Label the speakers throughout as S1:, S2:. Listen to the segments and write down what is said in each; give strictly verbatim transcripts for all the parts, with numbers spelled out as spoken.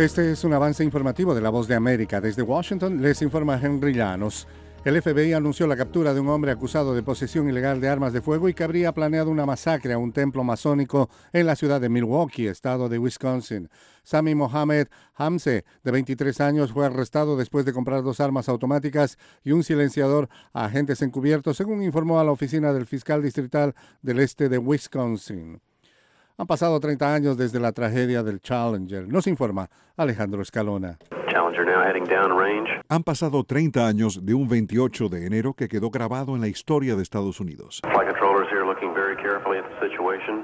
S1: Este es un avance informativo de La Voz de América. Desde Washington les informa Henry Llanos. El F B I anunció la captura de un hombre acusado de posesión ilegal de armas de fuego y que habría planeado una masacre a un templo masónico en la ciudad de Milwaukee, estado de Wisconsin. Sami Mohammed Hamze, de veintitrés años, fue arrestado después de comprar dos armas automáticas y un silenciador a agentes encubiertos, según informó a la oficina del fiscal distrital del este de Wisconsin. Han pasado treinta años desde la tragedia del Challenger. Nos informa Alejandro Escalona.
S2: Challenger now heading downrange.
S3: Han pasado treinta años de un veintiocho de enero que quedó grabado en la historia de Estados Unidos.
S2: Flight controllers here looking very carefully at the situation.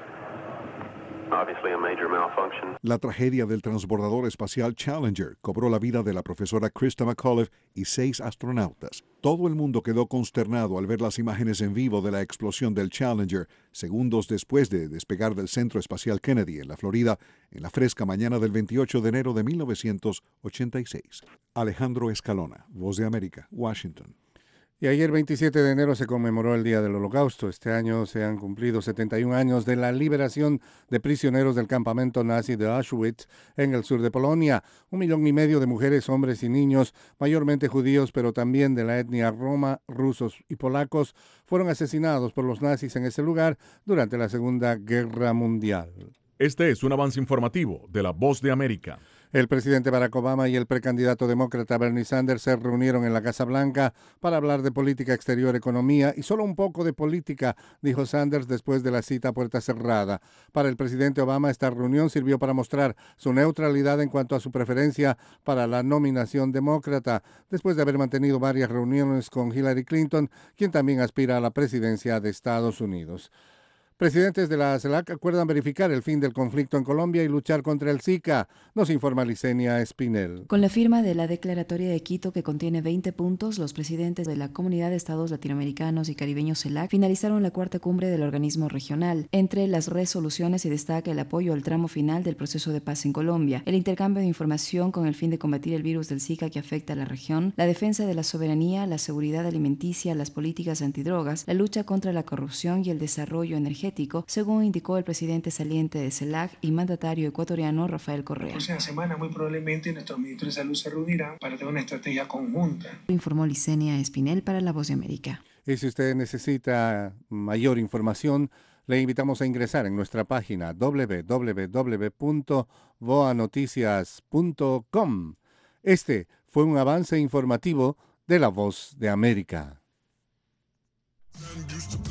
S2: Obviously a major malfunction.
S3: La tragedia del transbordador espacial Challenger cobró la vida de la profesora Krista McAuliffe y seis astronautas. Todo el mundo quedó consternado al ver las imágenes en vivo de la explosión del Challenger, segundos después de despegar del Centro Espacial Kennedy en la Florida, en la fresca mañana del veintiocho de enero de mil novecientos ochenta y seis. Alejandro Escalona, Voz de América, Washington.
S1: Y ayer, veintisiete de enero, se conmemoró el Día del Holocausto. Este año se han cumplido setenta y un años de la liberación de prisioneros del campamento nazi de Auschwitz en el sur de Polonia. Un millón y medio de mujeres, hombres y niños, mayormente judíos, pero también de la etnia roma, rusos y polacos, fueron asesinados por los nazis en ese lugar durante la Segunda Guerra Mundial.
S4: Este es un avance informativo de La Voz de América.
S1: El presidente Barack Obama y el precandidato demócrata Bernie Sanders se reunieron en la Casa Blanca para hablar de política exterior, economía y solo un poco de política, dijo Sanders después de la cita a puerta cerrada. Para el presidente Obama, esta reunión sirvió para mostrar su neutralidad en cuanto a su preferencia para la nominación demócrata, después de haber mantenido varias reuniones con Hillary Clinton, quien también aspira a la presidencia de Estados Unidos. Presidentes de la CELAC acuerdan verificar el fin del conflicto en Colombia y luchar contra el Zika, nos informa Licenia Espinel.
S5: Con la firma de la Declaratoria de Quito, que contiene veinte puntos, los presidentes de la Comunidad de Estados Latinoamericanos y Caribeños CELAC finalizaron la cuarta cumbre del organismo regional. Entre las resoluciones se destaca el apoyo al tramo final del proceso de paz en Colombia, el intercambio de información con el fin de combatir el virus del Zika que afecta a la región, la defensa de la soberanía, la seguridad alimenticia, las políticas antidrogas, la lucha contra la corrupción y el desarrollo energético, según indicó el presidente saliente de CELAC y mandatario ecuatoriano Rafael Correa.
S6: La próxima semana muy probablemente nuestros ministros de salud se reunirán para tener una estrategia conjunta.
S5: Informó Licenia Espinel para La Voz de América.
S1: Y si usted necesita mayor información, le invitamos a ingresar en nuestra página doble u doble u doble u punto voa noticias punto com. Este fue un avance informativo de La Voz de América.